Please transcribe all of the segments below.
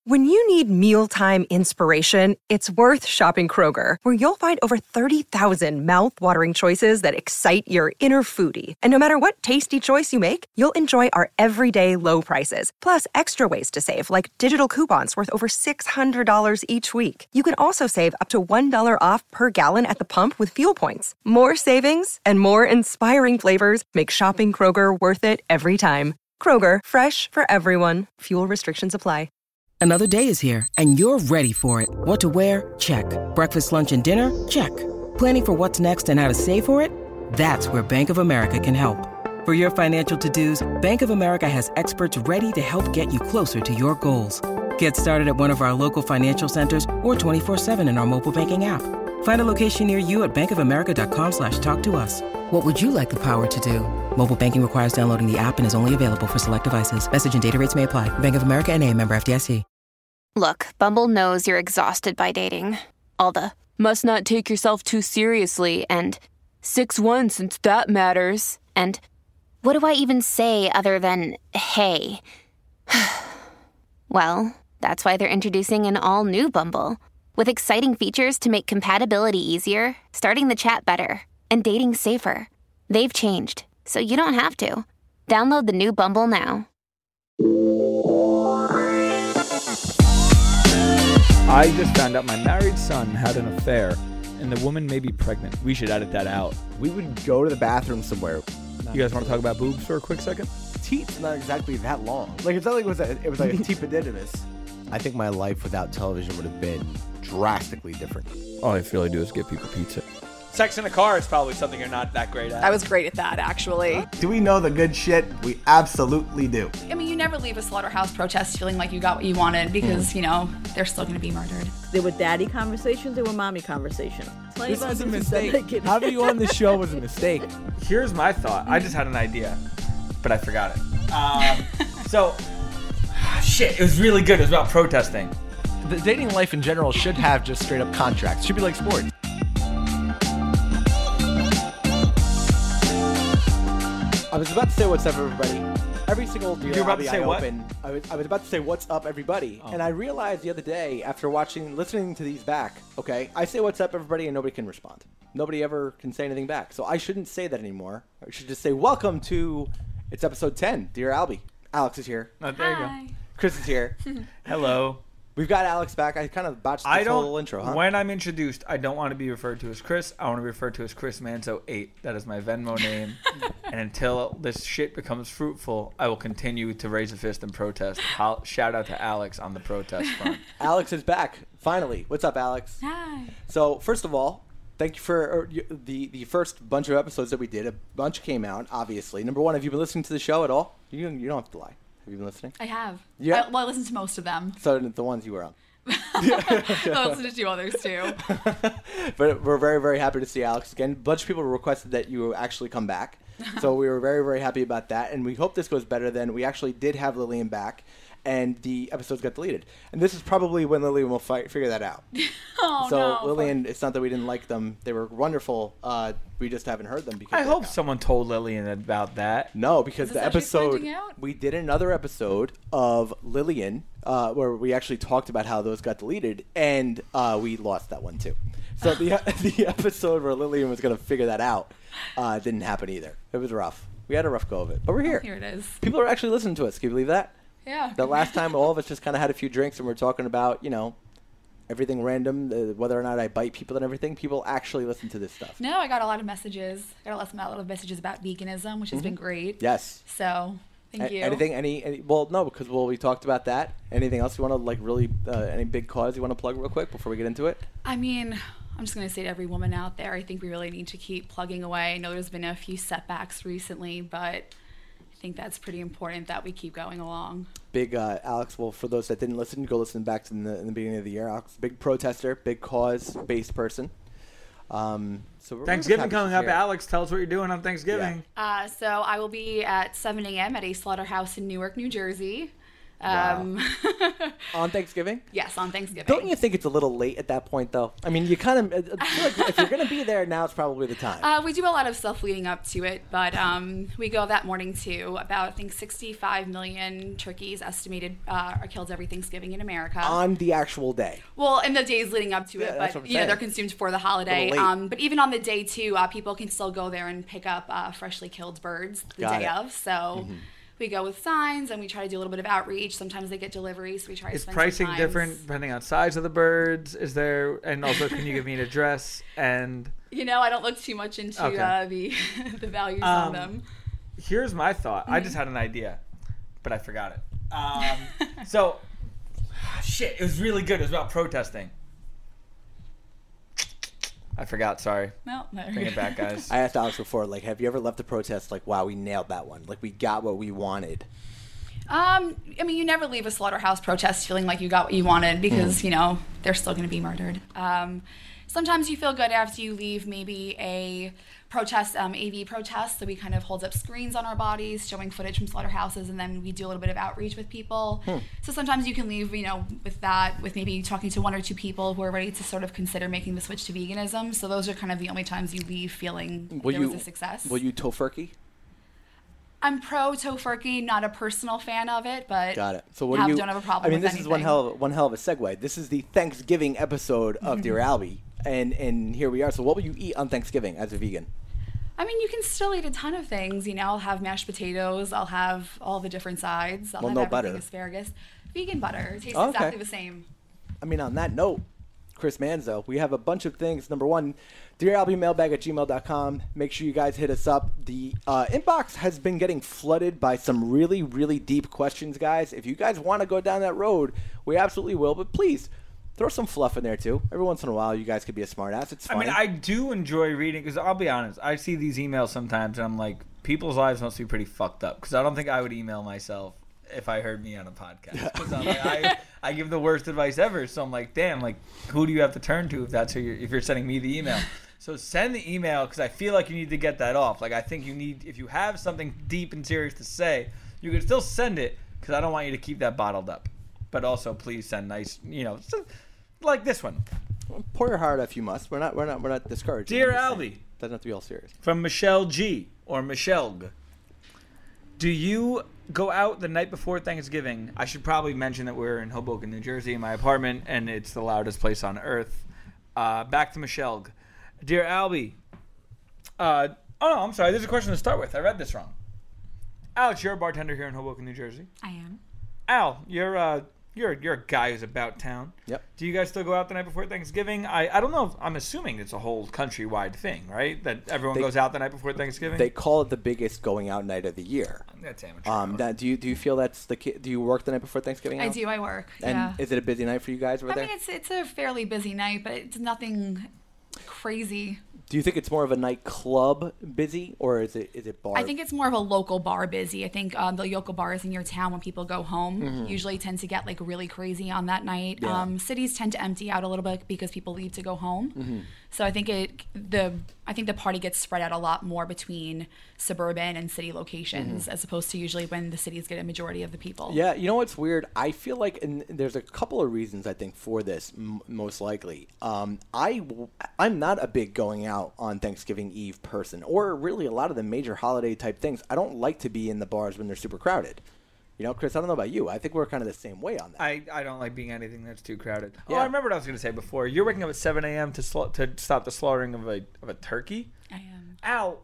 When you need mealtime inspiration, it's worth shopping Kroger, where you'll find over 30,000 mouth-watering choices that excite your inner foodie. And no matter what tasty choice you make, you'll enjoy our everyday low prices, plus extra ways to save, like digital coupons worth over $600 each week. You can also save up to $1 off per gallon at the pump with fuel points. More savings and more inspiring flavors make shopping Kroger worth it every time. Kroger, fresh for everyone. Fuel restrictions apply. Another day is here, and you're ready for it. What to wear? Check. Breakfast, lunch, and dinner? Check. Planning for what's next and how to save for it? That's where Bank of America can help. For your financial to-dos, Bank of America has experts ready to help get you closer to your goals. Get started at one of our local financial centers or 24/7 in our mobile banking app. Find a location near you at bankofamerica.com/talktous. What would you like the power to do? Mobile banking requires downloading the app and is only available for select devices. Message and data rates may apply. Bank of America N.A., member FDIC. Look, Bumble knows you're exhausted by dating. All the must not take yourself too seriously and 6'1" since that matters. And what do I even say other than hey? Well, that's why they're introducing an all-new Bumble with exciting features to make compatibility easier, starting the chat better, and dating safer. They've changed, so you don't have to. Download the new Bumble now. I just found out my married son had an affair, and the woman may be pregnant. We should edit that out. We would go to the bathroom somewhere. You guys want to talk about boobs for a quick second? Teats not exactly that long. Like it's not like it was like a teepadidymis. I think my life without television would have been drastically different. All I feel I do is get people pizza. Sex in a car is probably something you're not that great at. I was great at that, actually. Do we know the good shit? We absolutely do. I mean, you never leave a slaughterhouse protest feeling like you got what you wanted because, you know, they're still going to be murdered. There were daddy conversations, there were mommy conversations. This was a mistake. Having you on the show was a mistake. Here's my thought. I just had an idea, but I forgot it. It was really good. It was about protesting. The dating life in general should have just straight up contracts. It should be like sports. I was about to say what's up, everybody. Every single Dear You're about to Abby say I what? open, I was about to say what's up, everybody, and I realized the other day after listening to these back. Okay, I say what's up, everybody, and nobody can respond. Nobody ever can say anything back, so I shouldn't say that anymore. I should just say welcome to. It's episode 10, Dear Albie. Alex is here. Oh, there you go. Chris is here. Hello. We've got Alex back. I kind of botched this whole intro, huh? When I'm introduced, I don't want to be referred to as Chris. I want to be referred to as Chris Manzo 8. That is my Venmo name. And until this shit becomes fruitful, I will continue to raise a fist and protest. Shout out to Alex on the protest front. Alex is back, finally. What's up, Alex? Hi. So, first of all, thank you for the first bunch of episodes that we did. A bunch came out, obviously. Number one, have you been listening to the show at all? You don't have to lie. Have you been listening? I have. Yeah. I listened to most of them. So the ones you were on. I listened to two others, too. But we're very, very happy to see Alex again. A bunch of people requested that you actually come back. So we were very, very happy about that. And we hope this goes better than we actually did have Lillian back. And the episodes got deleted. And this is probably when Lillian will figure that out. Lillian, it's not that we didn't like them. They were wonderful. We just haven't heard them. Because I hope someone told Lillian about that. No, because the episode, out? we did another episode of Lillian where we actually talked about how those got deleted. And we lost that one, too. So the episode where Lillian was going to figure that out didn't happen either. It was rough. We had a rough go of it. But we're here. Here it is. People are actually listening to us. Can you believe that? Yeah. The last time, all of us just kind of had a few drinks and we're talking about, everything random, whether or not I bite people and everything. People actually listen to this stuff. No, I got a lot of messages. I got a lot of messages about veganism, which has been great. Yes. So, thank you. Anything? Well, no, because we talked about that. Anything else you want to really? Any big cause you want to plug real quick before we get into it? I mean, I'm just going to say to every woman out there, I think we really need to keep plugging away. I know there's been a few setbacks recently, but I think that's pretty important that we keep going along. Big Alex, well, for those that didn't listen, go listen back to in the beginning of the year. Alex, big protester, big cause-based person. So Thanksgiving coming up. Alex, tell us what you're doing on Thanksgiving. So I will be at 7 a.m. at a slaughterhouse in Newark, New Jersey. On Thanksgiving? Yes, on Thanksgiving. Don't you think it's a little late at that point, though? I mean, you kind of feel like if you're going to be there, now it's probably the time. We do a lot of stuff leading up to it, but we go that morning too. About, I think, 65 million turkeys estimated are killed every Thanksgiving in America. On the actual day? Well, in the days leading up to it, that's but what I'm saying. they're consumed for the holiday. But even on the day too, people can still go there and pick up freshly killed birds the day of. So we go with signs and we try to do a little bit of outreach. Sometimes they get deliveries, so we try to spend pricing some time. different depending on size of the birds? Is there, and also can you give me an address? And I don't look too much into the values on them. Here's my thought. I just had an idea, but I forgot it. Shit, it was really good. It was about protesting. I forgot, sorry. No. Bring it back, guys. I asked Alex before, like, have you ever left a protest like, wow, we nailed that one. Like, we got what we wanted. I mean, you never leave a slaughterhouse protest feeling like you got what you wanted because, they're still going to be murdered. Sometimes you feel good after you leave maybe a protest, AV protest, so we kind of hold up screens on our bodies showing footage from slaughterhouses, and then we do a little bit of outreach with people. So sometimes you can leave, with maybe talking to one or two people who are ready to sort of consider making the switch to veganism. So those are kind of the only times you leave feeling there was a success. Will you tofurkey? I'm pro tofurkey, not a personal fan of it, but got it. So don't have a problem. I mean, with this anything. is one hell of a segue. This is the Thanksgiving episode of Dear Albie, and here we are. So what will you eat on Thanksgiving as a vegan? I mean, you can still eat a ton of things. I'll have mashed potatoes. I'll have all the different sides. I'll have everything butter. Asparagus. Vegan butter. It tastes exactly the same. I mean, on that note, Chris Manzo, we have a bunch of things. Number one, dearalbiemailbag@gmail.com. Make sure you guys hit us up. The inbox has been getting flooded by some really, really deep questions, guys. If you guys want to go down that road, we absolutely will. But please, throw some fluff in there, too. Every once in a while, you guys could be a smartass. It's fun. I mean, I do enjoy reading, because I'll be honest, I see these emails sometimes, and I'm like, people's lives must be pretty fucked up, because I don't think I would email myself if I heard me on a podcast. Because I'm like, I give the worst advice ever, so I'm like, damn, like, who do you have to turn to if you're sending me the email? So send the email, because I feel like you need to get that off. Like, I think you need, if you have something deep and serious to say, you can still send it, because I don't want you to keep that bottled up. But also, please send nice, like this one. Well, pour your heart out if you must. We're not discouraged. Dear Albie. Doesn't have to be all serious. From Michelle G. or Michelle G. Do you go out the night before Thanksgiving? I should probably mention that we're in Hoboken, New Jersey, in my apartment, and it's the loudest place on earth. Back to Michelle G. Dear Albie. Oh, no, I'm sorry. There's a question to start with. I read this wrong. Alex, you're a bartender here in Hoboken, New Jersey. I am. Al, you're a guy who's about town. Yep. Do you guys still go out the night before Thanksgiving? I don't know. I'm assuming it's a whole countrywide thing, right? That everyone goes out the night before Thanksgiving? They call it the biggest going out night of the year. That's amateur. Do you feel that's the do you work the night before Thanksgiving? I do. I work. And is it a busy night for you guys over there? I mean, it's a fairly busy night, but it's nothing crazy. Do you think it's more of a nightclub busy, or is it bar? I think it's more of a local bar busy. I think the local bars in your town, when people go home, usually tend to get like really crazy on that night. Yeah. Cities tend to empty out a little bit because people leave to go home. So I think the party gets spread out a lot more between suburban and city locations, as opposed to usually when the cities get a majority of the people. Yeah, you know what's weird? I feel like, and there's a couple of reasons I think for this, most likely. I'm not a big going out on Thanksgiving Eve person, or really a lot of the major holiday type things. I don't like to be in the bars when they're super crowded. Chris, I don't know about you. I think we're kind of the same way on that. I don't like being anything that's too crowded. Yeah. Oh, I remember what I was going to say before. You're waking up at 7 a.m. to stop the slaughtering of a turkey? I am. Al,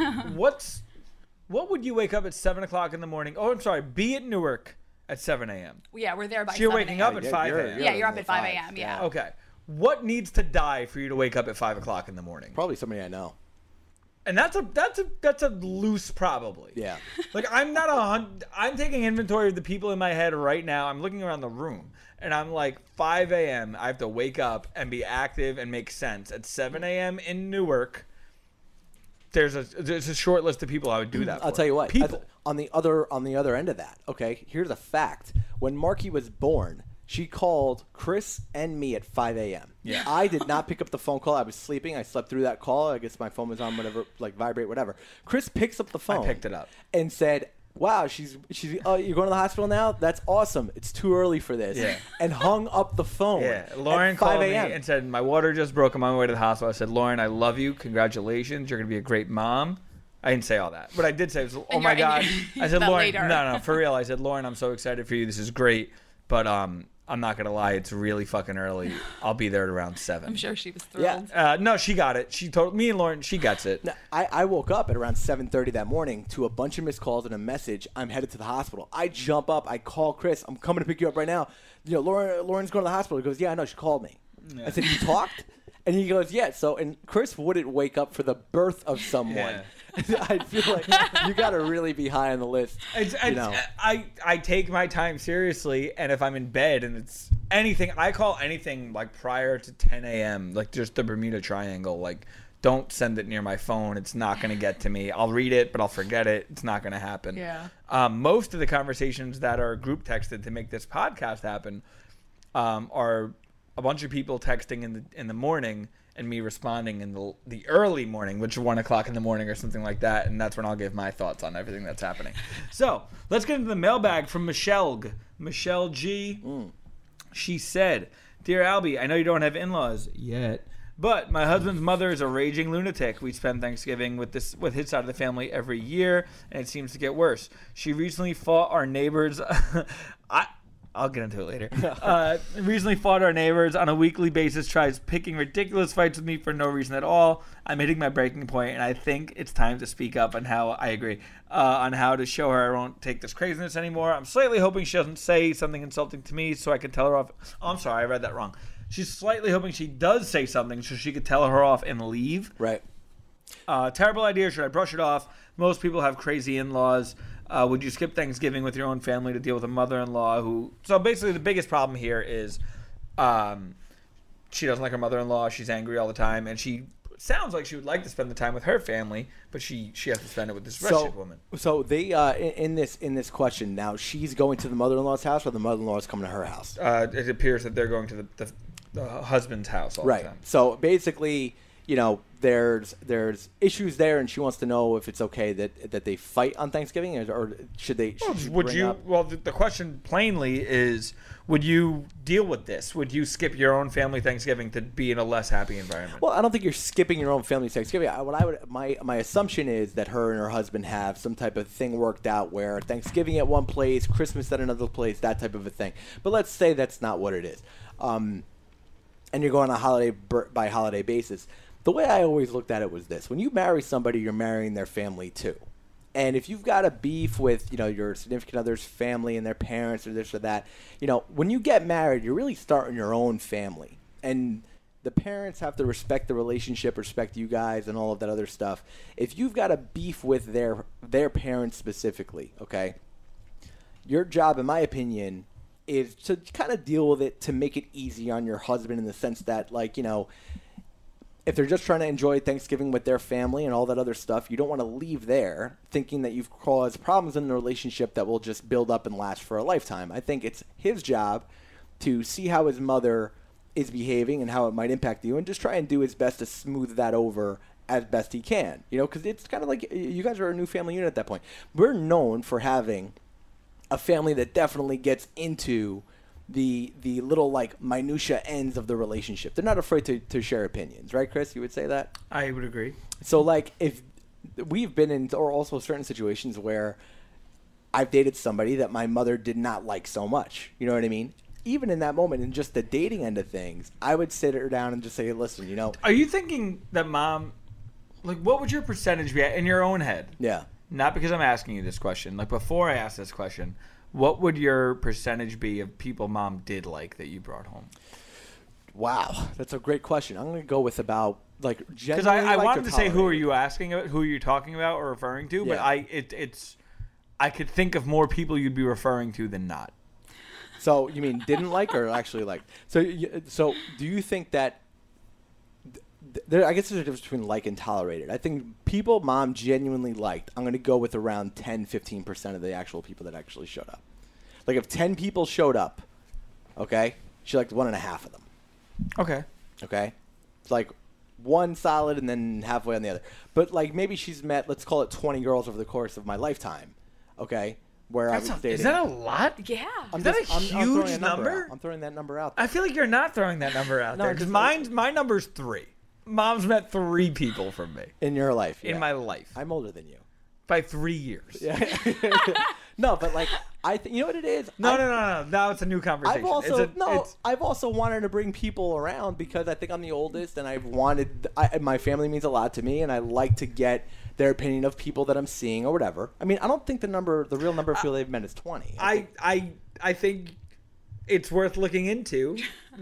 what would you wake up at 7 o'clock in the morning? Oh, I'm sorry. Be at Newark at 7 a.m. Yeah, we're there by 7 So you're waking up at 5 a.m. Yeah, you're up at 5 a.m. Yeah. Okay. What needs to die for you to wake up at 5 o'clock in the morning? Probably somebody I know. And that's a loose probably. Yeah. Like, I'm taking inventory of the people in my head right now. I'm looking around the room, and I'm like, 5 a.m. I have to wake up and be active and make sense. At 7 a.m. in Newark, there's a short list of people I would do that for. I'll tell you what. People. On the other end of that, okay, here's a fact. When Marky was born, she called Chris and me at 5 a.m. Yeah. I did not pick up the phone call. I was sleeping. I slept through that call. I guess my phone was on, whatever, like vibrate, whatever. Chris picks up the phone. I picked it up. And said, wow, she's you're going to the hospital now? That's awesome. It's too early for this. Yeah. And hung up the phone. Yeah, Lauren at 5 called me a.m. and said, my water just broke. I'm on my way to the hospital. I said, Lauren, I love you. Congratulations. You're going to be a great mom. I didn't say all that. But I did say, oh, my God. I said, Lauren, no, for real. I said, Lauren, I'm so excited for you. This is great. But I'm not going to lie. It's really fucking early. I'll be there at around 7. I'm sure she was thrilled. Yeah. No, she got it. She told me and Lauren, she gets it. No, I woke up at around 7:30 that morning to a bunch of missed calls and a message. I'm headed to the hospital. I jump up. I call Chris. I'm coming to pick you up right now. Lauren's going to the hospital. He goes, yeah, I know. She called me. Yeah. I said, you talked? And he goes, yeah. So, and Chris wouldn't wake up for the birth of someone. Yeah. I feel like you got to really be high on the list. I take my time seriously, and if I'm in bed and it's anything, I call anything like prior to 10 a.m., like just the Bermuda Triangle. Like, don't send it near my phone. It's not going to get to me. I'll read it, but I'll forget it. It's not going to happen. Yeah. Most of the conversations that are group texted to make this podcast happen are a bunch of people texting in the morning and me responding in the early morning, which is 1 o'clock in the morning or something like that, and that's when I'll give my thoughts on everything that's happening. So let's get into the mailbag from Michelle G. She said, "Dear Albie, I know you don't have in-laws yet, but my husband's mother is a raging lunatic. We spend Thanksgiving with his side of the family every year, and it seems to get worse. She recently fought our neighbors." I'll get into it later. Recently fought our neighbors on a weekly basis, tries picking ridiculous fights with me for no reason at all. I'm hitting my breaking point, and I think it's time to speak up on how to show her I won't take this craziness anymore. I'm slightly hoping she doesn't say something insulting to me so I can tell her off. Oh, I'm sorry, I read that wrong. She's slightly hoping she does say something so she could tell her off and leave. Right. Terrible idea. Should I brush it off? Most people have crazy in-laws. Would you skip Thanksgiving with your own family to deal with a mother-in-law who... So basically the biggest problem here is she doesn't like her mother-in-law. She's angry all the time. And she sounds like she would like to spend the time with her family, but she has to spend it with this wretched woman. So they in this question now, she's going to the mother-in-law's house or the mother-in-law is coming to her house? It appears that they're going to the husband's house all the time. So basically... there's issues there, and she wants to know if it's okay that they fight on Thanksgiving, or should they? Well, the question plainly is, would you deal with this? Would you skip your own family Thanksgiving to be in a less happy environment? Well, I don't think you're skipping your own family Thanksgiving. My assumption is that her and her husband have some type of thing worked out where Thanksgiving at one place, Christmas at another place, that type of a thing. But let's say that's not what it is, and you're going on a holiday by holiday basis. The way I always looked at it was this. When you marry somebody, you're marrying their family too. And if you've got a beef with, your significant other's family and their parents or this or that, when you get married, you're really starting your own family. And the parents have to respect the relationship, respect you guys and all of that other stuff. If you've got a beef with their parents specifically, okay, your job, in my opinion, is to kind of deal with it to make it easy on your husband in the sense that, if they're just trying to enjoy Thanksgiving with their family and all that other stuff, you don't want to leave there thinking that you've caused problems in the relationship that will just build up and last for a lifetime. I think it's his job to see how his mother is behaving and how it might impact you and just try and do his best to smooth that over as best he can. Because it's kind of like you guys are a new family unit at that point. We're known for having a family that definitely gets into the little minutia ends of the relationship. They're not afraid to share opinions, right, Chris? You would say that? I would agree. So if we've been in, or also certain situations where I've dated somebody that my mother did not like so much, you know what I mean? Even in that moment, in just the dating end of things, I would sit her down and just say, listen, Are you thinking that mom, what would your percentage be in your own head? Yeah. Not because I'm asking you this question. Before I ask this question, what would your percentage be of people mom did like that you brought home? Wow, that's a great question. I'm going to go with about because I wanted to say who are you asking about, who are you talking about or referring to, but I could think of more people you'd be referring to than not. So you mean didn't like or actually liked? So do you think that? I guess there's a difference between like and tolerated. I think people mom genuinely liked, I'm going to go with around 10-15% of the actual people that actually showed up. If 10 people showed up, okay, she liked 1.5 of them. Okay. It's one solid and then halfway on the other. But maybe she's met, let's call it 20 girls over the course of my lifetime. Okay, where I was dating. Is that a lot? Yeah. Is that a huge number? I'm throwing that number out there. I feel like you're not throwing that number out there because my number's 3. Mom's met 3 people from me in your life. In my life, I'm older than you by 3 years. Yeah. No, but like I think you know what it is. No. Now it's a new conversation. I've also wanted to bring people around because I think I'm the oldest, and my family means a lot to me, and I like to get their opinion of people that I'm seeing or whatever. I mean, I don't think the real number of people they've met is 20. I think it's worth looking into.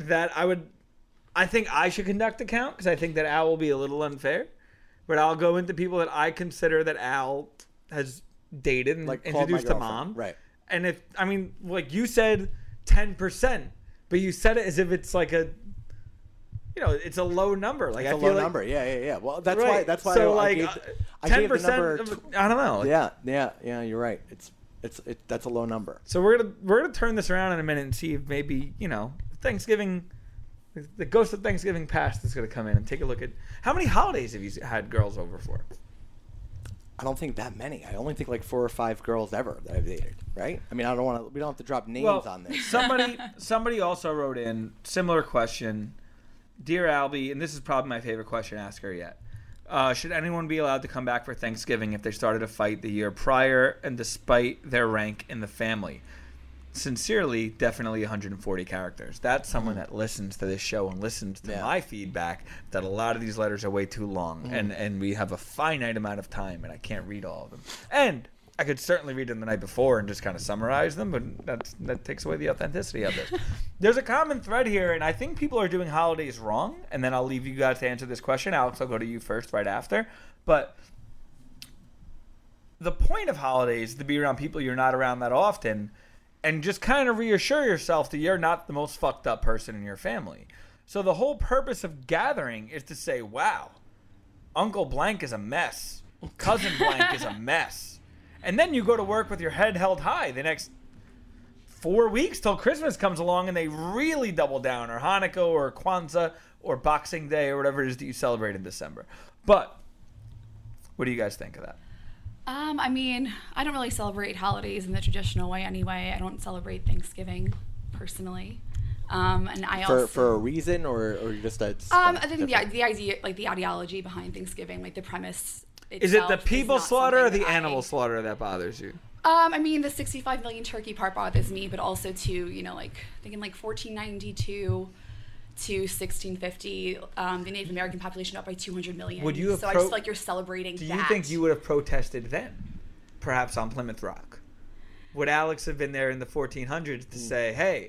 I think I should conduct a count because I think that Al will be a little unfair. But I'll go into people that I consider that Al has dated and introduced to Mom. Right. And you said 10%, but you said it as if it's like it's a low number. Like it's a low number. Yeah. Well, that's right. why. So I gave 10%. I don't know. Yeah. You're right. That's a low number. So we're gonna turn this around in a minute and see if maybe Thanksgiving. The ghost of Thanksgiving past is going to come in and take a look at how many holidays have you had girls over for? I don't think that many. I only think like 4 or 5 girls ever that I've dated. Right? I mean, we don't have to drop names on this. Somebody also wrote in similar question, dear Albie, and this is probably my favorite question to ask her yet. Should anyone be allowed to come back for Thanksgiving if they started a fight the year prior and despite their rank in the family? Sincerely, definitely 140 characters. That's someone that listens to this show and listens to my feedback that a lot of these letters are way too long and we have a finite amount of time and I can't read all of them. And I could certainly read them the night before and just kind of summarize them, but that takes away the authenticity of this. There's a common thread here, and I think people are doing holidays wrong, and then I'll leave you guys to answer this question. Alex, I'll go to you first right after. But the point of holidays is to be around people you're not around that often and just kind of reassure yourself that you're not the most fucked up person in your family. So the whole purpose of gathering is to say, wow, Uncle Blank is a mess. Cousin Blank is a mess. And then you go to work with your head held high the next 4 weeks till Christmas comes along and they really double down, or Hanukkah or Kwanzaa or Boxing Day or whatever it is that you celebrate in December. But what do you guys think of that? I mean, I don't really celebrate holidays in the traditional way anyway. I don't celebrate Thanksgiving personally. And I also for a reason or just a I think the idea, like the ideology behind Thanksgiving, like the premise itself, is it the people slaughter or the animal slaughter that bothers you? I mean, the 65 million turkey part bothers me, but also too, thinking like 1492 to 1650, the Native American population up by 200 million. Would you have I just feel like you're celebrating Do that. you think you would have protested then? Perhaps on Plymouth Rock? Would Alex have been there in the 1400s to say, hey,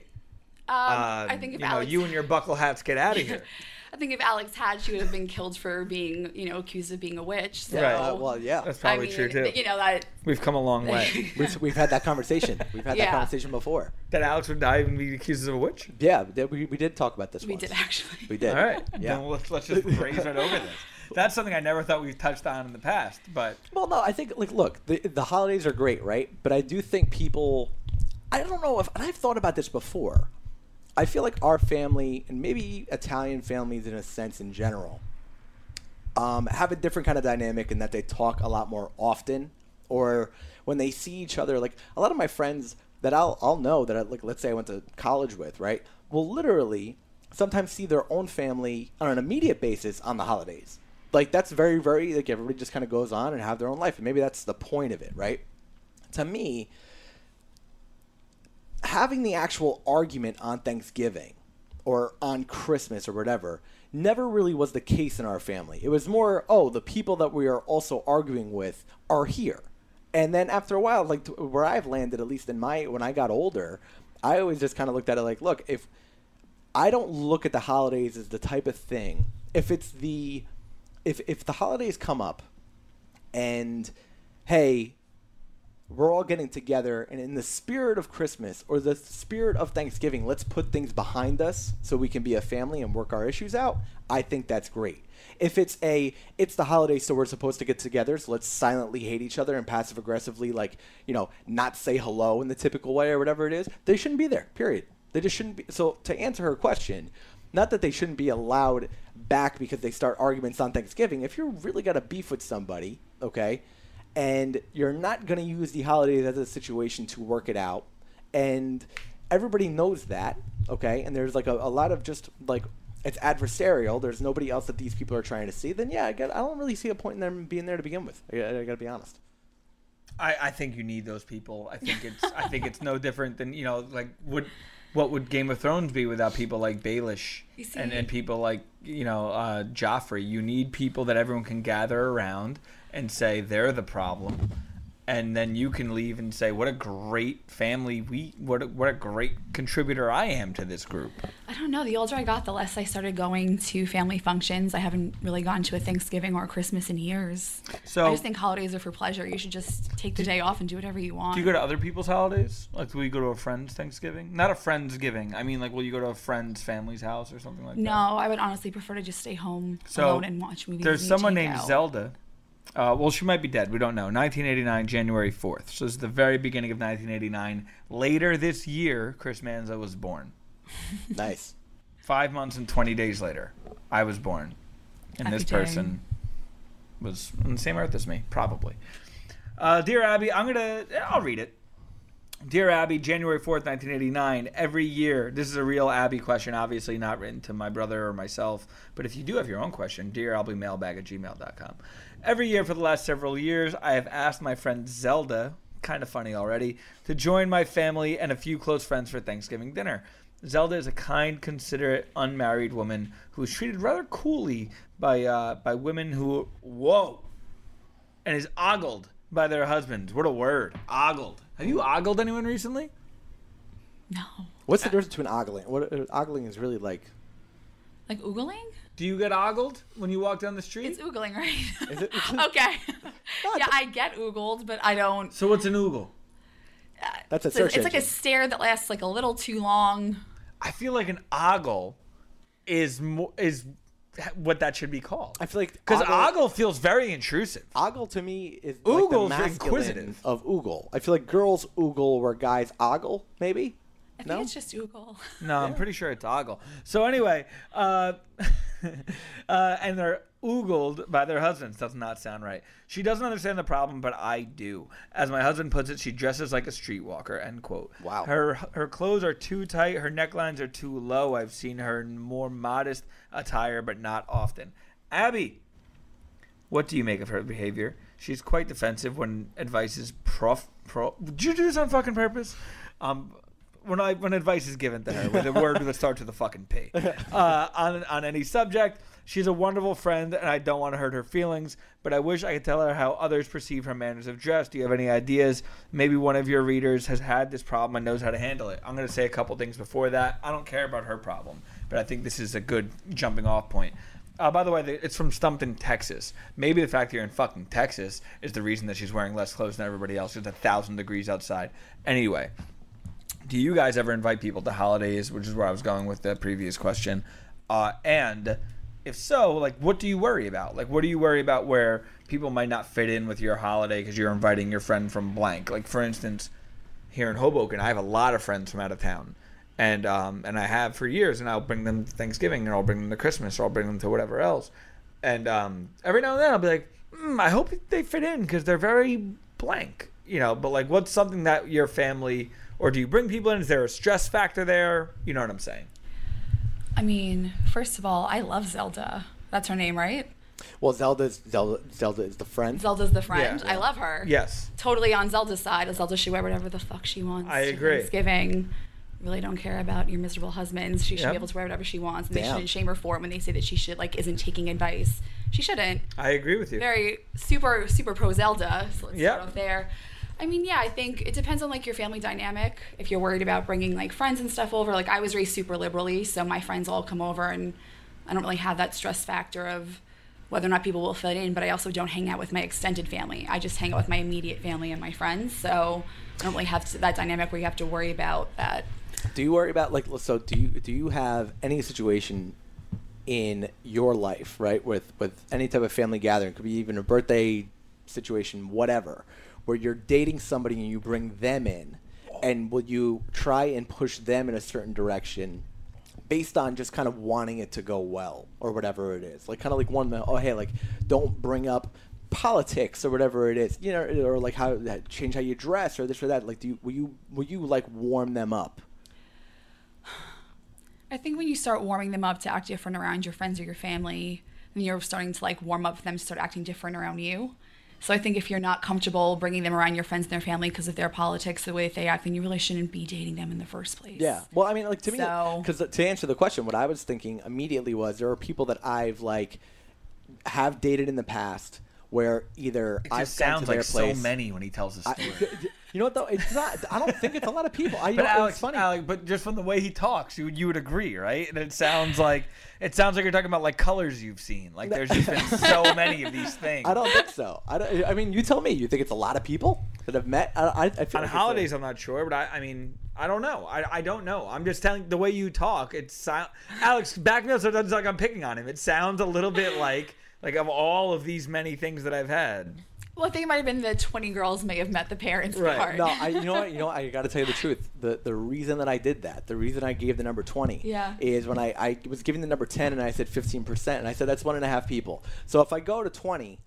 I think if Alex, you and your buckle hats get out of here? I think if Alex had, she would have been killed for being, accused of being a witch. So, right. Well, yeah. That's probably true, too. That we've come a long way. We've had that conversation. We've had that conversation before. That Alex would die and be accused of a witch? Yeah, we did talk about this once. We did, actually. We did. All right. Yeah. Then let's just graze right over this. That's something I never thought we've touched on in the past, but... Well, no, I think, look, the holidays are great, right? But I do think people... I don't know if... And I've thought about this before. I feel like our family, and maybe Italian families in a sense in general, have a different kind of dynamic in that they talk a lot more often, or when they see each other, like a lot of my friends that I'll know that let's say I went to college with, right, will literally sometimes see their own family on an immediate basis on the holidays. Like that's very, very, like everybody just kind of goes on and have their own life, and maybe that's the point of it, right? To me, having the actual argument on Thanksgiving or on Christmas or whatever never really was the case in our family. It was more, the people that we are also arguing with are here. And then after a while, like where I've landed, at least when I got older, I always just kind of looked at it like, look, if I don't look at the holidays as the type of thing, if the holidays come up and, hey, we're all getting together, and in the spirit of Christmas or the spirit of Thanksgiving, let's put things behind us so we can be a family and work our issues out. I think that's great. If it's the holidays, so we're supposed to get together, so let's silently hate each other and passive aggressively, not say hello in the typical way or whatever it is, they shouldn't be there, period. They just shouldn't be. So to answer her question, not that they shouldn't be allowed back because they start arguments on Thanksgiving. If you really got a beef with somebody, okay, and you're not going to use the holidays as a situation to work it out. And everybody knows that, okay? And there's like a lot of just like it's adversarial. There's nobody else that these people are trying to see. Then yeah, I don't really see a point in them being there to begin with. I got to be honest. I think you need those people. I think it's no different than, like what would Game of Thrones be without people like Baelish and people like, Joffrey? You need people that everyone can gather around and say they're the problem. And then you can leave and say, what a great family what a great contributor I am to this group. I don't know. The older I got, the less I started going to family functions. I haven't really gone to a Thanksgiving or a Christmas in years. So I just think holidays are for pleasure. You should just take the day off and do whatever you want. Do you go to other people's holidays? Like, will you go to a friend's Thanksgiving? Not a friendsgiving. I mean, like, will you go to a friend's family's house or something like that? No, I would honestly prefer to just stay home alone and watch movies. There's someone named Zelda. Well, she might be dead. We don't know. 1989, January 4th. So this is the very beginning of 1989. Later this year, Chris Manzo was born. Nice. 5 months and 20 days later, I was born. And this person was on the same earth as me, probably. Dear Abby, I'll read it. Dear Abby, January 4th, 1989. Every year, this is a real Abby question, obviously not written to my brother or myself. But if you do have your own question, dearabbymailbag@gmail.com. Every year for the last several years, I have asked my friend Zelda, kind of funny already, to join my family and a few close friends for Thanksgiving dinner. Zelda is a kind, considerate, unmarried woman who is treated rather coolly by women who, and is ogled by their husbands. What a word. Ogled. Have you ogled anyone recently? No. What's the difference between ogling? Ogling is really like... Like oogling? Do you get ogled when you walk down the street? It's oogling, right? Is it? Okay. Yeah, I get oogled, but I don't... So what's an oogle? That's a search engine. It's like a stare that lasts like a little too long. I feel like an ogle is what that should be called. I feel like because ogle feels very intrusive. Ogle to me is Oogle's like the masculine of oogle. I feel like girls oogle where guys ogle, maybe. I think it's just oogle. No, I'm pretty sure it's ogle. So anyway, and they're oogled by their husbands. Does not sound right. She doesn't understand the problem, but I do. As my husband puts it, she dresses like a streetwalker, end quote. Wow. Her clothes are too tight. Her necklines are too low. I've seen her in more modest attire, but not often. Abby, what do you make of her behavior? She's quite defensive when advice is Did you do this on fucking purpose? When advice is given to her with a word that starts with a fucking P on any subject. She's a wonderful friend, and I don't want to hurt her feelings, but I wish I could tell her how others perceive her manners of dress. Do you have any ideas? Maybe one of your readers has had this problem and knows how to handle it. I'm going to say a couple things before that. I don't care about her problem, but I think this is a good jumping off point. By the way, it's from Stumpton, Texas. Maybe the fact that you're in fucking Texas is the reason that she's wearing less clothes than everybody else. It's 1,000 degrees outside. Anyway, do you guys ever invite people to holidays, which is where I was going with the previous question? And if so, like, what do you worry about? Like, what do you worry about where people might not fit in with your holiday because you're inviting your friend from blank? Like, for instance, here in Hoboken, I have a lot of friends from out of town. And I have for years, and I'll bring them to Thanksgiving, or I'll bring them to Christmas, or I'll bring them to whatever else. And every now and then I'll be like, I hope they fit in because they're very blank, But like, what's something that your family, or do you bring people in? Is there a stress factor there? You know what I'm saying? I mean, first of all, I love Zelda. That's her name, right? Well, Zelda is the friend. Zelda's the friend. Yeah. I love her. Yes. Totally on Zelda's side. Zelda should wear whatever the fuck she wants. I agree. Thanksgiving. Really don't care about your miserable husbands. She should be able to wear whatever she wants. And they shouldn't shame her for it when they say that she should isn't taking advice. She shouldn't. I agree with you. Very super pro Zelda. So let's start off there. I mean, yeah, I think it depends on your family dynamic. If you're worried about bringing friends and stuff over, I was raised super liberally, so my friends all come over, and I don't really have that stress factor of whether or not people will fit in. But I also don't hang out with my extended family. I just hang out with my immediate family and my friends. So I don't really have that dynamic where you have to worry about that. Do you worry about do you have any situation in your life, right, with any type of family gathering, could be even a birthday situation, whatever, where you're dating somebody and you bring them in, and will you try and push them in a certain direction based on just kind of wanting it to go well or whatever it is? Don't bring up politics or whatever it is, or like change how you dress or this or that. Like, will you like warm them up? I think when you start warming them up to act different around your friends or your family, then you're starting to like warm up for them to start acting different around you. So I think if you're not comfortable bringing them around your friends and their family because of their politics, the way that they act, then you really shouldn't be dating them in the first place. Yeah. Well, I mean, like to me, because to answer the question, what I was thinking immediately was there are people that I've like have dated in the past where either I've gone to their place. Sounds like so many when he tells us story. You know what though? It's not. I don't think it's a lot of people. But Alex, it's funny. Alex, but just from the way he talks, you would agree, right? And it sounds like you're talking about like colors you've seen. Like there's just been so many of these things. I don't think so. I mean, you tell me. You think it's a lot of people that have met? I feel on like holidays. I'm not sure, but I mean, I don't know. I don't know. I'm just telling the way you talk. Alex, back me up so it doesn't sound like I'm picking on him. It sounds a little bit like of all of these many things that I've had. Well, I think it might have been the 20 girls may have met the parents part. No, you know what? I got to tell you the truth. The reason that I did that, the reason I gave the number 20 is when I was giving the number 10 and I said 15%, and I said that's 1.5 people. So if I go to 20,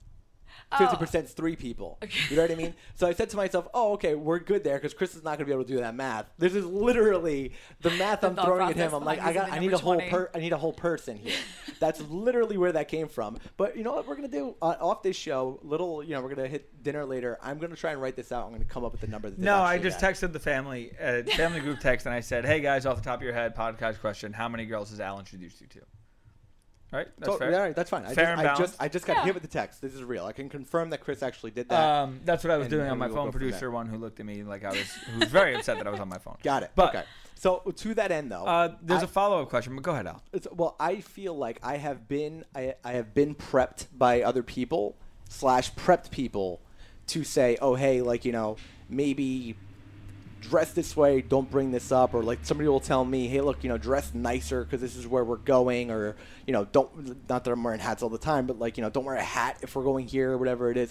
50% is 3 people. Okay. You know what I mean? So I said to myself, oh, okay, we're good there because Chris is not going to be able to do that math. This is literally the math I'm throwing at him. I'm like, I need a whole person here. That's literally where that came from. But you know what we're going to do off this show? We're going to hit dinner later. I'm going to try and write this out. I'm going to come up with the number. I just texted the family group text, and I said, hey, guys, off the top of your head, podcast question, how many girls has Al introduced you to? All right, that's fair. Yeah, right, that's fine. I just got hit with the text. This is real. I can confirm that Chris actually did that. That's what I was doing on my phone. Producer one who looked at me like who was very upset that I was on my phone. Got it. But, okay. So to that end, though, there's a follow-up question. But go ahead, Al. Well, I feel like I have been prepped by other people / prepped people to say, oh, hey, like maybe dress this way, don't bring this up, or like somebody will tell me, hey, look, dress nicer because this is where we're going, or don't, not that I'm wearing hats all the time, but like don't wear a hat if we're going here or whatever it is.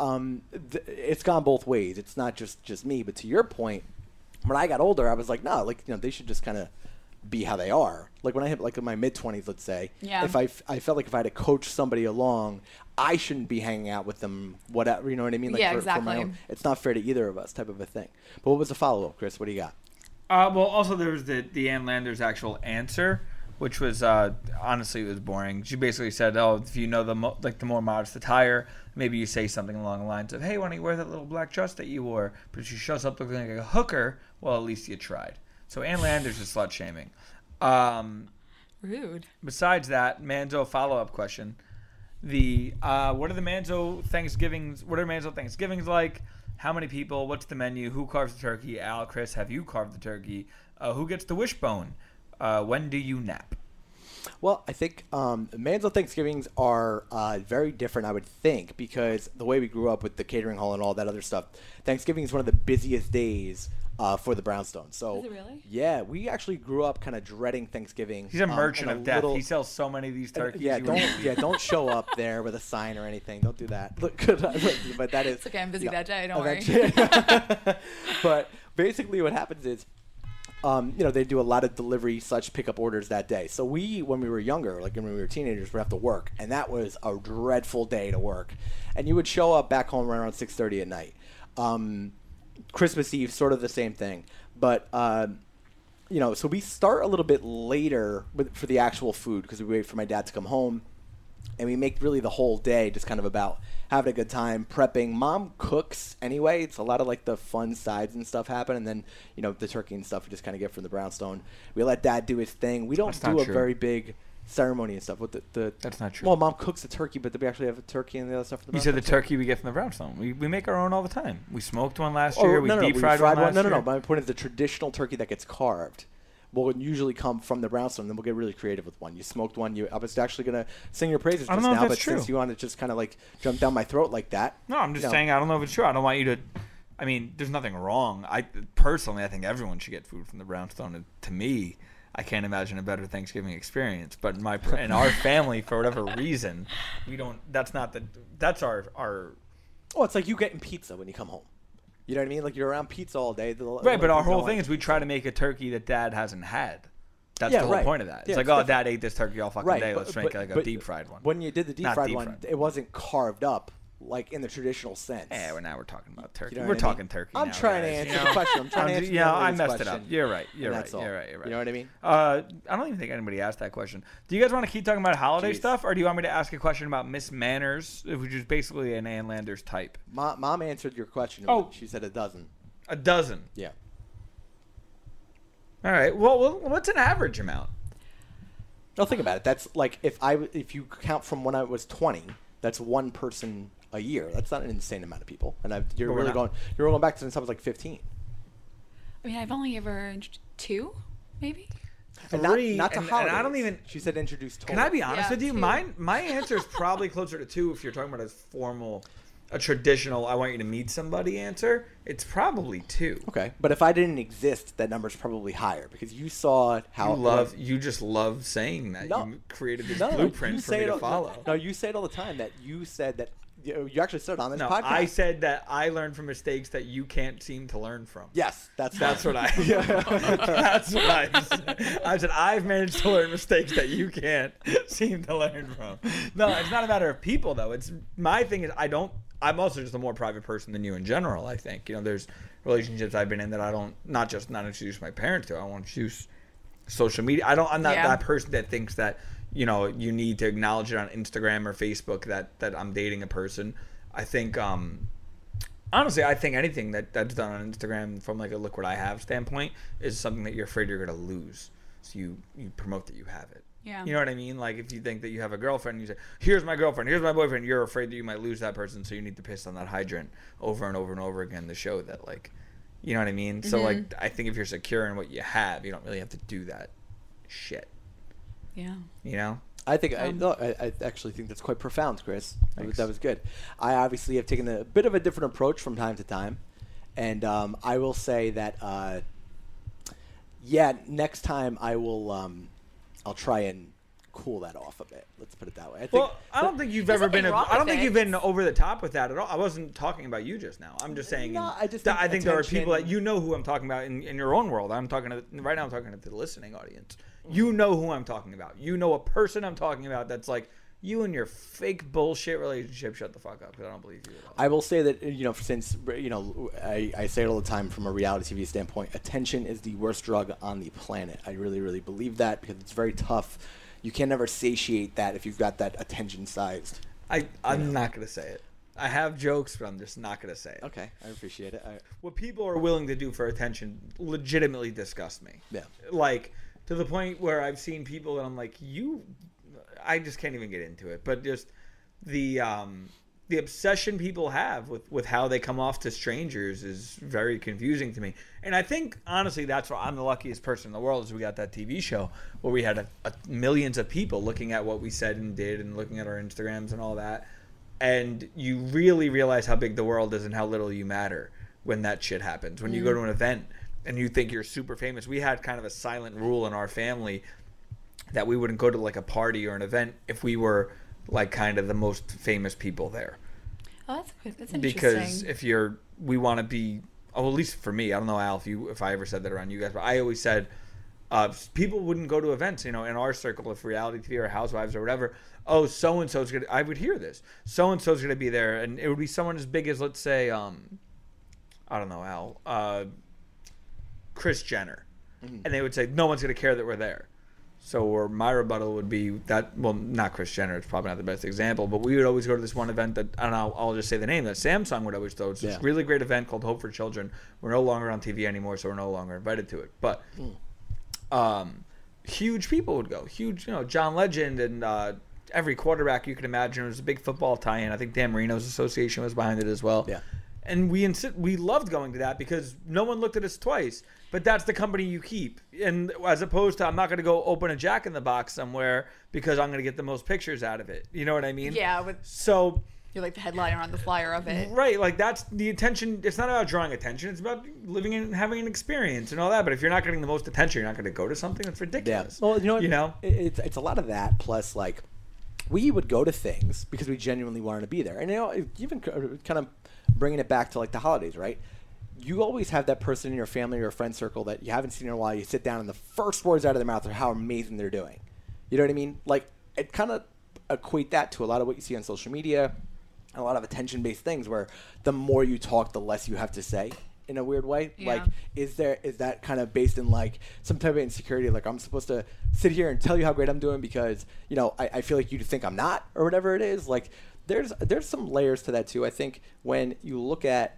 It's gone both ways. It's not just me, but to your point, when I got older, I was like, no, like they should just kind of be how they are. Like when I hit like in my mid-20s, let's say, if I felt like if I had to coach somebody along, I shouldn't be hanging out with them, whatever, you know what I mean? Like exactly. For my own, it's not fair to either of us type of a thing. But what was the follow-up, Chris? What do you got? Well, also there was the Ann Landers actual answer, which was honestly it was boring. She basically said, "Oh, if you know the more modest attire, maybe you say something along the lines of, hey, why don't you wear that little black dress that you wore?" But if she shows up looking like a hooker, well, at least you tried. So Ann Landers is slut shaming. Rude. Besides that, Manzo follow-up question: what are the Manzo Thanksgivings? What are Manzo Thanksgivings like? How many people? What's the menu? Who carves the turkey? Al, Chris, have you carved the turkey? Who gets the wishbone? When do you nap? Well, I think Manzo Thanksgivings are very different, I would think, because the way we grew up with the catering hall and all that other stuff, Thanksgiving is one of the busiest days for the Brownstone. So, is it really? Yeah, we actually grew up kind of dreading Thanksgiving. He's a merchant of death. He sells so many of these turkeys. Don't show up there with a sign or anything. Don't do that. Look, but that is. It's okay. I'm busy that day. Don't worry. But basically, what happens is, they do a lot of delivery / pickup orders that day. So when we were younger, like when we were teenagers, we'd have to work, and that was a dreadful day to work. And you would show up back home around 6:30 at night. Christmas Eve, sort of the same thing. But, so we start a little bit later for the actual food because we wait for my dad to come home. And we make really the whole day just kind of about having a good time, prepping. Mom cooks anyway. It's a lot of like the fun sides and stuff happen. And then, the turkey and stuff we just kind of get from the Brownstone. We let Dad do his thing. We don't do a very big ceremony and stuff. With That's not true. Well, Mom cooks the turkey, but we actually have a turkey and the other stuff. You said the turkey we get from the Brownstone. We make our own all the time. We smoked one last year. We deep fried one last year. No. My point is the traditional turkey that gets carved will usually come from the Brownstone. Then we'll get really creative with one. You smoked one. I was actually going to sing your praises just now, but since you want to just kind of like jump down my throat like that. No, I'm just saying I don't know if it's true. I don't want you to. I mean, there's nothing wrong. I think everyone should get food from the Brownstone. And to me, I can't imagine a better Thanksgiving experience. But in our family, for whatever reason, we don't. That's our. Oh, it's like you getting pizza when you come home. You know what I mean? Like you're around pizza all day. Right, but our whole thing is we try to make a turkey that Dad hasn't had. That's the whole point of that. It's like, oh, Dad ate this turkey all fucking day. Let's make like a deep fried one. When you did the deep fried one, it wasn't carved up like in the traditional sense. Yeah, we're talking about turkey. You know We're what I mean? talking turkey. I'm now, trying guys. to answer the question. I'm trying to answer I the messed it question. up. You're right. You're And right. You know what I mean? I don't even think anybody asked that question. Do you guys want to keep talking about holiday Jeez. stuff, or do you want me to ask a question about Miss Manners, which is basically an Ann Landers type? Mom answered your question. Oh. She said a dozen. A dozen. Yeah. All right. Well, what's an average amount? No, think about it. That's like if you count from when I was 20, that's one person a year. That's not an insane amount of people. And you're going back to since I was like 15. I mean, I've only ever 2, maybe. And not to holidays. And I don't even. She said introduce total. Can I be honest with you? 2. My answer is probably closer to 2 if you're talking about a traditional I want you to meet somebody answer. It's probably 2. Okay, but if I didn't exist, that number's probably higher because you saw how you just love saying that. No. You created this blueprint for me to follow. No, you say it all the time that you said that you actually said it on this No, podcast. I said that I learned from mistakes that you can't seem to learn from. Yes, that's what I. That's what I said. I said I've managed to learn mistakes that you can't seem to learn from. No, it's not a matter of people though. It's my thing is I'm also just a more private person than you in general. I think there's relationships I've been in that I don't not introduce my parents to. I won't introduce social media. I'm not that person that thinks that you need to acknowledge it on Instagram or Facebook that I'm dating a person. I think honestly, I think anything that's done on Instagram from like a look what I have standpoint is something that you're afraid you're gonna lose. So you promote that you have it. Yeah. You know what I mean? Like if you think that you have a girlfriend and you say, here's my girlfriend, here's my boyfriend, you're afraid that you might lose that person, so you need to piss on that hydrant over and over and over again to show that, like, you know what I mean? Mm-hmm. So like I think if you're secure in what you have, you don't really have to do that shit. Yeah. You know? I think I actually think that's quite profound, Chris. That was good. I obviously have taken a bit of a different approach from time to time, and I will say that next time I will I'll try and cool that off a bit. Let's put it that way. I don't think you've ever been. I don't think you've been over the top with that at all. I wasn't talking about you just now. I'm just saying. No, I think there are people that who I'm talking about in your own world. I'm talking to right now. I'm talking to the listening audience. You know who I'm talking about. You know a person I'm talking about that's like you and your fake bullshit relationship. Shut the fuck up because I don't believe you at all. I will say that since I say it all the time from a reality TV standpoint. Attention is the worst drug on the planet. I really, really believe that because it's very tough. You can never satiate that if you've got that attention sized. I'm not gonna say it. I have jokes, but I'm just not gonna say it. Okay, I appreciate it. What people are willing to do for attention legitimately disgusts me. Yeah. Like to the point where I've seen people that I'm like, I just can't even get into it. But just the obsession people have with how they come off to strangers is very confusing to me. And I think, honestly, that's why I'm the luckiest person in the world is we got that TV show where we had millions of people looking at what we said and did and looking at our Instagrams and all that. And you really realize how big the world is and how little you matter when that shit happens. When you go to an event and you think you're super famous. We had kind of a silent rule in our family that we wouldn't go to like a party or an event if we were like kind of the most famous people there. Oh, that's good. That's interesting. Because if we want to be, at least for me, I don't know, Al, if I ever said that around you guys, but I always said people wouldn't go to events, in our circle, if reality TV or Housewives or whatever. Oh, so-and-so's going to, I would hear this. So-and-so's going to be there, and it would be someone as big as, let's say, I don't know, Al, Kris Jenner. Mm-hmm. And they would say, no one's going to care that we're there. So my rebuttal would be that, well, not Kris Jenner, it's probably not the best example, but we would always go to this one event that, and I'll just say the name, that Samsung would always throw. It's this really great event called Hope for Children. We're no longer on TV anymore, so we're no longer invited to it. But huge people would go. Huge, John Legend and every quarterback you could imagine. It was a big football tie-in. I think Dan Marino's association was behind it as well. Yeah. And we loved going to that because no one looked at us twice. But that's the company you keep. And as opposed to, I'm not going to go open a Jack in the Box somewhere because I'm going to get the most pictures out of it. You know what I mean? Yeah. So you're like the headliner on the flyer of it. Right. Like that's the attention. It's not about drawing attention. It's about living and having an experience and all that. But if you're not getting the most attention, you're not going to go to something. That's ridiculous. Yeah. Well, it's a lot of that. Plus, like, we would go to things because we genuinely wanted to be there. And, even kind of bringing it back to, like, the holidays, right? You always have that person in your family or friend circle that you haven't seen in a while. You sit down and the first words out of their mouth are how amazing they're doing. You know what I mean? Like, it kind of equate that to a lot of what you see on social media. a lot of attention-based things where the more you talk, the less you have to say in a weird way. Yeah. Like, is that kind of based in like some type of insecurity? Like, I'm supposed to sit here and tell you how great I'm doing because, you know, I feel like you think I'm not, or whatever it is. Like, there's some layers to that too. I think when you look at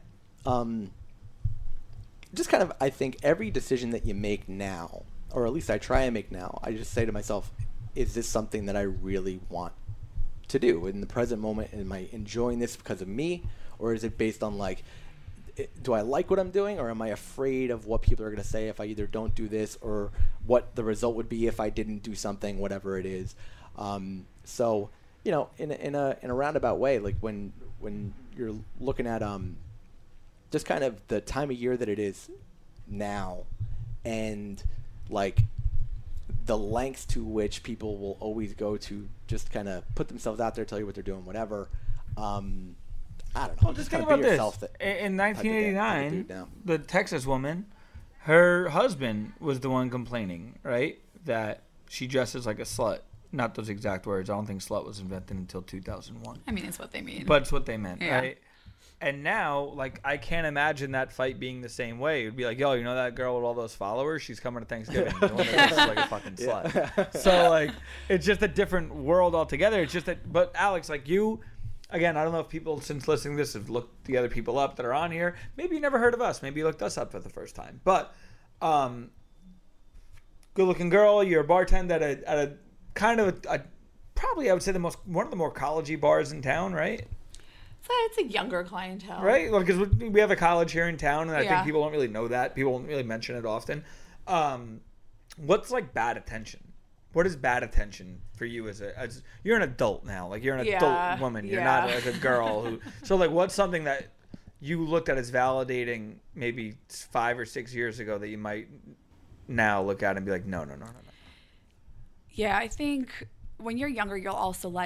just kind of, I think every decision that you make now, or at least I try and make now, I just say to myself, is this something that I really want to do in the present moment? Am I enjoying this because of me, or is it based on like, do I like what I'm doing, or am I afraid of what people are going to say if I either don't do this, or what the result would be if I didn't do something, whatever it is. So, you know, in a roundabout way, like when you're looking at just kind of the time of year that it is now, and like the lengths to which people will always go to just kind of put themselves out there, tell you what they're doing, whatever. I don't know. Well, just think about this. In 1989, the Texas woman, her husband was the one complaining, right, that she dresses like a slut. Not those exact words. I don't think slut was invented until 2001. I mean, it's what they mean. But it's what they meant, yeah. right? And now, like, I can't imagine that fight being the same way. It would be like, yo, you know that girl with all those followers? She's coming to Thanksgiving. The one that dresses like a fucking slut. Yeah. So, like, it's just a different world altogether. It's just that, but Alex, like you, again, I don't know if people, since listening to this, have looked the other people up that are on here. Maybe you never heard of us. Maybe you looked us up for the first time. But, good-looking girl. You're a bartender at a kind of probably, I would say, one of the more college-y bars in town, right? It's a younger clientele. Right? Well, because we have a college here in town, and I Yeah. think people don't really know that. People don't really mention it often. What's, like, bad attention? What is bad attention for you as you're an adult now? Like, you're an adult woman. You're not like a girl who. So, like, what's something that you looked at as validating maybe 5 or 6 years ago that you might now look at and be like, no. Yeah, I think when you're younger, you'll also let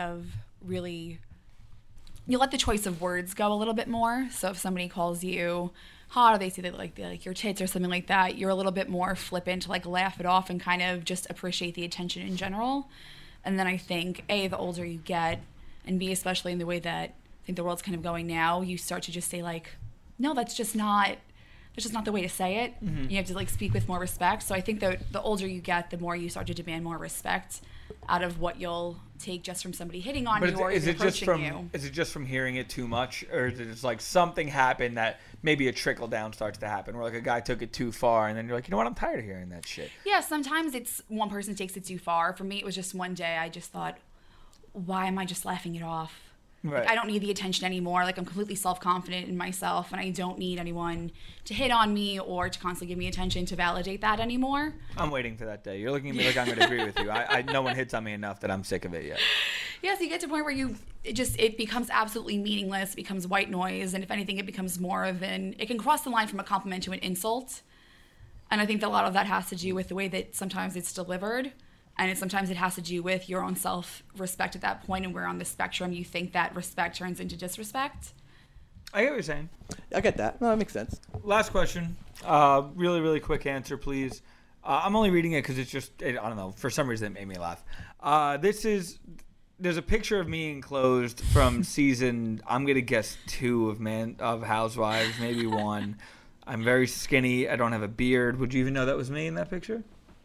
the choice of words go a little bit more. So if somebody calls you hot, or they say they like your tits or something like that, you're a little bit more flippant to like laugh it off and kind of just appreciate the attention in general. And then I think A, the older you get, and B, especially in the way that I think the world's kind of going now, you start to just say like, no, that's just not the way to say it. Mm-hmm. You have to like speak with more respect. So I think that the older you get, the more you start to demand more respect out of what you'll take just from somebody hitting on you or approaching you. Is it just from hearing it too much, or is it just like something happened that maybe a trickle down starts to happen, where like a guy took it too far, and then you're like, you know what, I'm tired of hearing that shit. Yeah, sometimes it's one person takes it too far. For me, it was just one day I just thought, why am I just laughing it off? Right. Like, I don't need the attention anymore. Like, I'm completely self-confident in myself, and I don't need anyone to hit on me or to constantly give me attention to validate that anymore. I'm waiting for that day. You're looking at me like I'm going to agree with you. No one hits on me enough that I'm sick of it yet. Yeah, so you get to a point where it becomes absolutely meaningless, becomes white noise, and if anything, it becomes more of it can cross the line from a compliment to an insult. And I think that a lot of that has to do with the way that sometimes it's delivered. And sometimes it has to do with your own self-respect at that point, and where on the spectrum you think that respect turns into disrespect. I get what you're saying. I get that. No, that makes sense. Last question. Really, really quick answer, please. I'm only reading it because it's just, I don't know, for some reason it made me laugh. There's a picture of me enclosed from season, I'm going to guess 2 of Housewives, maybe 1. I'm very skinny. I don't have a beard. Would you even know that was me in that picture?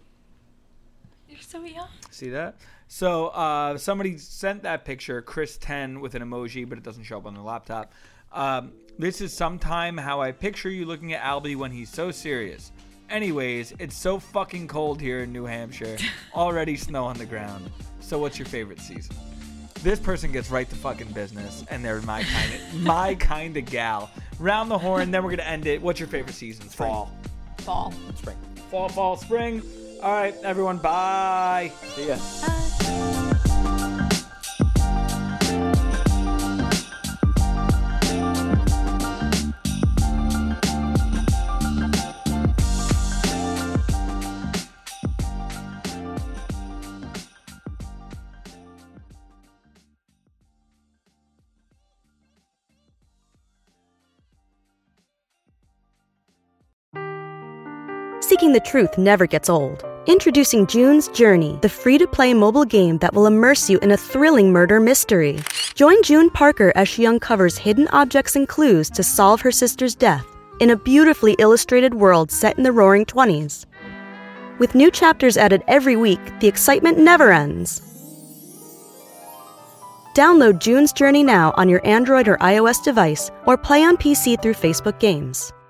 You're so young. See that? So somebody sent that picture, Chris10 with an emoji, but it doesn't show up on the laptop. This is sometime how I picture you looking at Albie when he's so serious. Anyways, it's so fucking cold here in New Hampshire. Already snow on the ground. So what's your favorite season? This person gets right to fucking business, and they're my kind of gal. Round the horn, then we're going to end it. What's your favorite season? Fall. Spring. Fall, spring. All right, everyone, bye. See ya. Seeking the truth never gets old. Introducing June's Journey, the free-to-play mobile game that will immerse you in a thrilling murder mystery. Join June Parker as she uncovers hidden objects and clues to solve her sister's death in a beautifully illustrated world set in the Roaring '20s. With new chapters added every week, the excitement never ends. Download June's Journey now on your Android or iOS device, or play on PC through Facebook Games.